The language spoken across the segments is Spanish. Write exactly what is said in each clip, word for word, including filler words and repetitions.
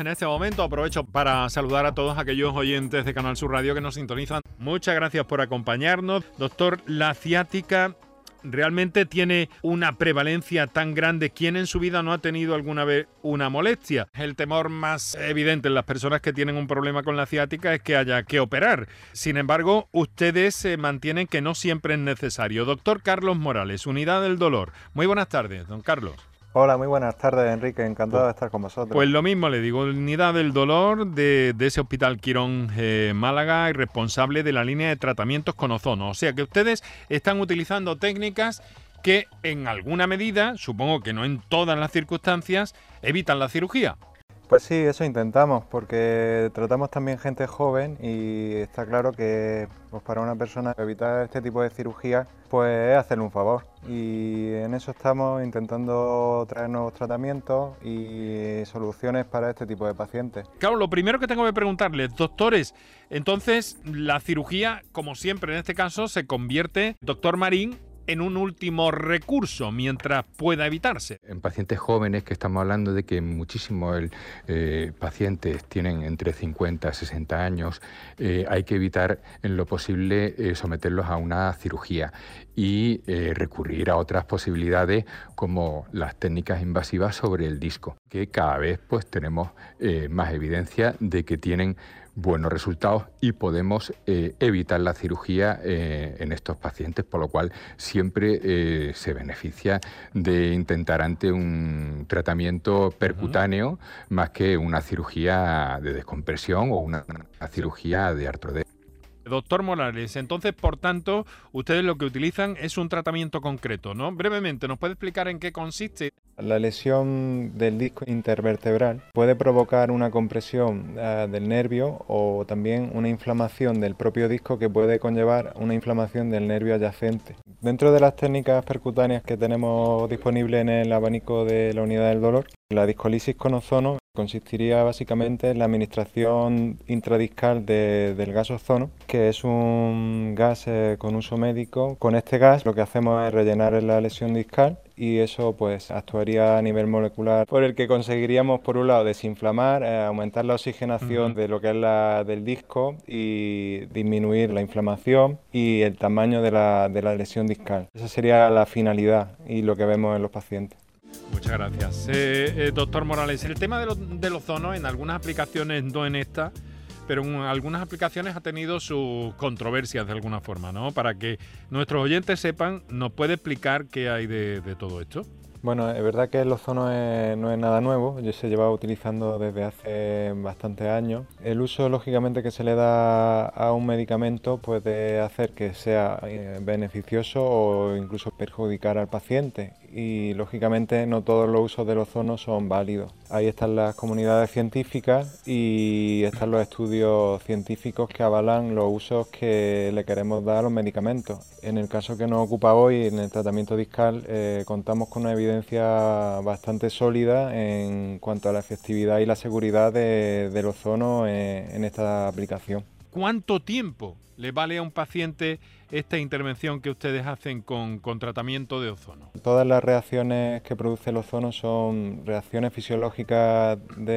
en este momento. Aprovecho para saludar a todos aquellos oyentes de Canal Sur Radio que nos sintonizan. Muchas gracias por acompañarnos. Doctor, la ciática realmente tiene una prevalencia tan grande. ¿Quién en su vida no ha tenido alguna vez una molestia? El temor más evidente en las personas que tienen un problema con la ciática es que haya que operar. Sin embargo, ustedes se mantienen que no siempre es necesario. Doctor Carlos Morales, Unidad del Dolor. Muy buenas tardes, don Carlos. Hola, muy buenas tardes, Enrique. Encantado de estar con vosotros. Pues lo mismo le digo, Unidad del Dolor de, de ese Hospital Quirón eh, Málaga y responsable de la línea de tratamientos con ozono. O sea que ustedes están utilizando técnicas que en alguna medida, supongo que no en todas las circunstancias, evitan la cirugía. Pues sí, eso intentamos, porque tratamos también gente joven y está claro que pues para una persona evitar este tipo de cirugía pues es hacerle un favor. Y en eso estamos intentando traer nuevos tratamientos y soluciones para este tipo de pacientes. Claro, lo primero que tengo que preguntarles, doctores, entonces la cirugía, como siempre en este caso, se convierte, doctor Marín, en un último recurso mientras pueda evitarse. En pacientes jóvenes, que estamos hablando de que muchísimos eh, pacientes tienen entre cincuenta y sesenta años, eh, hay que evitar en lo posible eh, someterlos a una cirugía y eh, recurrir a otras posibilidades como las técnicas invasivas sobre el disco, que cada vez pues tenemos eh, más evidencia de que tienen buenos resultados y podemos eh, evitar la cirugía eh, en estos pacientes, por lo cual siempre eh, se beneficia de intentar ante un tratamiento percutáneo uh-huh. más que una cirugía de descompresión o una, una cirugía de artrodesia. Doctor Morales, entonces, por tanto, ustedes lo que utilizan es un tratamiento concreto, ¿no? Brevemente, ¿nos puede explicar en qué consiste? La lesión del disco intervertebral puede provocar una compresión uh, del nervio o también una inflamación del propio disco que puede conllevar una inflamación del nervio adyacente. Dentro de las técnicas percutáneas que tenemos disponibles en el abanico de la Unidad del Dolor, la discolisis con ozono consistiría básicamente en la administración intradiscal de, del gas ozono, que es un gas eh, con uso médico. Con este gas lo que hacemos es rellenar la lesión discal y eso pues actuaría a nivel molecular, por el que conseguiríamos por un lado desinflamar, eh, aumentar la oxigenación uh-huh. de lo que es la del disco y disminuir la inflamación y el tamaño de la, de la lesión discal. Esa sería la finalidad y lo que vemos en los pacientes. Muchas gracias. Eh, eh, doctor Morales, el tema de lo, del ozono en algunas aplicaciones, no en esta, pero en algunas aplicaciones ha tenido sus controversias de alguna forma, ¿no? Para que nuestros oyentes sepan, ¿nos puede explicar qué hay de, de todo esto? Bueno, es verdad que el ozono es, no es nada nuevo, ya se lleva utilizando desde hace bastantes años. El uso, lógicamente, que se le da a un medicamento puede hacer que sea beneficioso o incluso perjudicar al paciente y, lógicamente, no todos los usos del ozono son válidos. Ahí están las comunidades científicas y están los estudios científicos que avalan los usos que le queremos dar a los medicamentos. En el caso que nos ocupa hoy, en el tratamiento discal, eh, contamos con una evidencia bastante sólida en cuanto a la efectividad y la seguridad de, del ozono en, en esta aplicación. ¿Cuánto tiempo le vale a un paciente esta intervención que ustedes hacen con, con tratamiento de ozono? Todas las reacciones que produce el ozono son reacciones fisiológicas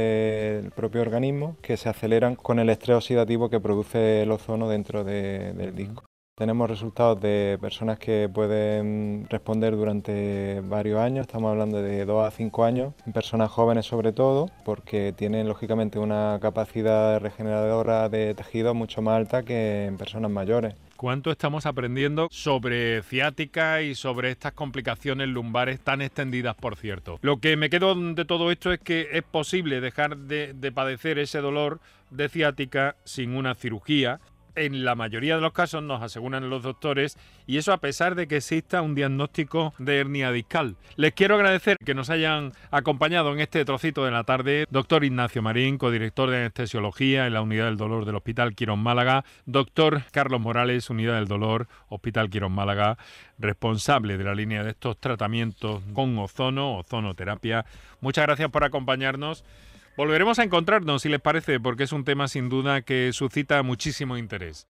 del propio organismo que se aceleran con el estrés oxidativo que produce el ozono dentro de, del disco. Tenemos resultados de personas que pueden responder durante varios años, estamos hablando de dos a cinco años, en personas jóvenes sobre todo, porque tienen lógicamente una capacidad regeneradora de tejido mucho más alta que en personas mayores. ¿Cuánto estamos aprendiendo sobre ciática y sobre estas complicaciones lumbares tan extendidas, por cierto? Lo que me quedo de todo esto es que es posible dejar de, de padecer ese dolor de ciática sin una cirugía. En la mayoría de los casos nos aseguran los doctores, y eso a pesar de que exista un diagnóstico de hernia discal. Les quiero agradecer que nos hayan acompañado en este trocito de la tarde. Doctor Ignacio Marín, codirector de anestesiología en la Unidad del Dolor del Hospital Quirón Málaga. Doctor Carlos Morales, Unidad del Dolor, Hospital Quirón Málaga, responsable de la línea de estos tratamientos con ozono, ozonoterapia. Muchas gracias por acompañarnos. Volveremos a encontrarnos, si les parece, porque es un tema sin duda que suscita muchísimo interés.